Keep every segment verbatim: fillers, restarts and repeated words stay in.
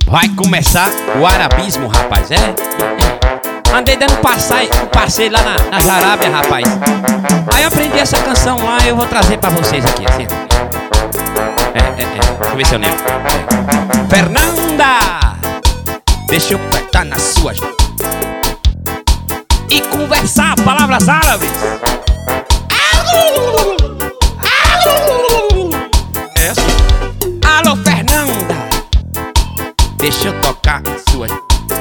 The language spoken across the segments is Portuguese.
Vai começar o arabismo, rapaz, é? é. Andei dando passeio, um passeio lá na, na Arábia, rapaz. Aí eu aprendi essa canção lá e eu vou trazer pra vocês aqui, assim. É, é, é. Deixa eu ver se eu lembro. É. Fernanda, deixa eu apertar nas suas e conversar palavras árabes. É assim. Alô, Fernanda, deixa eu tocar suas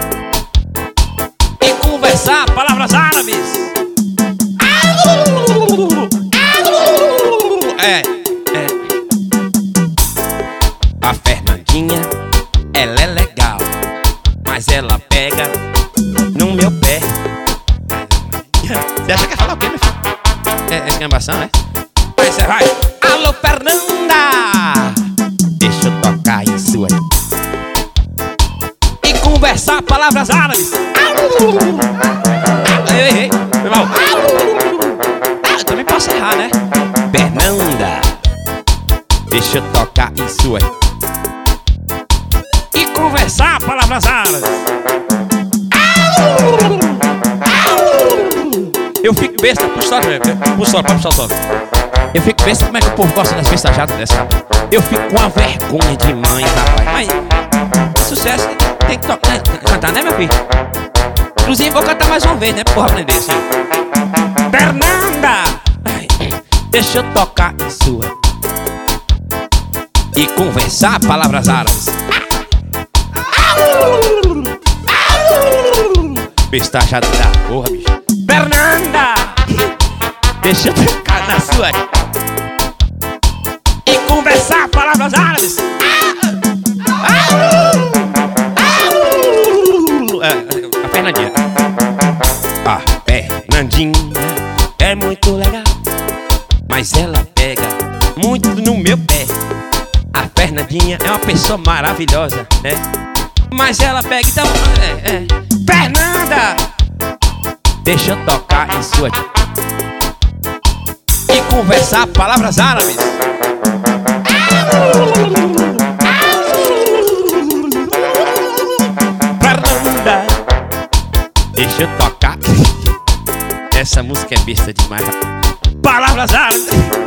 e conversar palavras árabes. É, é. A Fernandinha, ela é legal, mas ela pega no meu pé. Você acha que ia falar o quê, meu filho? É, é escambação, é? Aí você vai. Alô, Fernanda, deixa eu tocar em sua e conversar palavras árabes. Ei, ei, ei, foi mal. Ah, eu também posso errar, né? Fernanda, deixa eu tocar em sua e conversar palavras árabes. Eu fico besta, puxa só, puxa só, pode puxar o sol. Eu fico besta, como é que o povo gosta das messajadas dessa? Eu fico com a vergonha de mãe, rapaz. Mas sucesso tem que tocar, né? Cantar, né, meu filho? Inclusive vou cantar mais uma vez, né, porra, aprender assim. Fernanda, deixa eu tocar em sua e conversar palavras árabes. Bestajada da porra, bicho. Fernanda, deixa eu tocar na sua e conversar palavras árabes. É, a Fernandinha. A Fernandinha é muito legal, mas ela pega muito no meu pé. A Fernandinha é uma pessoa maravilhosa, né? Mas ela pega, então... É, é. Fernanda, deixa eu tocar em sua e conversar palavras árabes. Fernanda, deixa eu tocar. Essa música é besta demais, rapaz. Palavras árabes.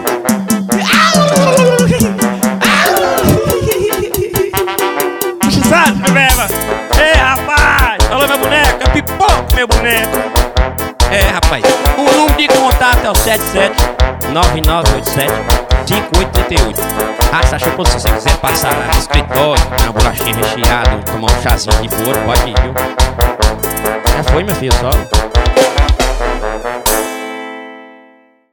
Sabe, beba? Ei, rapaz! Alô, minha boneca, pipoca, meu boneco. É, rapaz, o número de contato é o sete sete nove nove oito sete cinco oito três oito. Ah, se achou que se você quiser passar lá no escritório, uma bolachinha recheada, tomar um chazinho de bolo, pode ir, viu? Já foi, meu filho, só.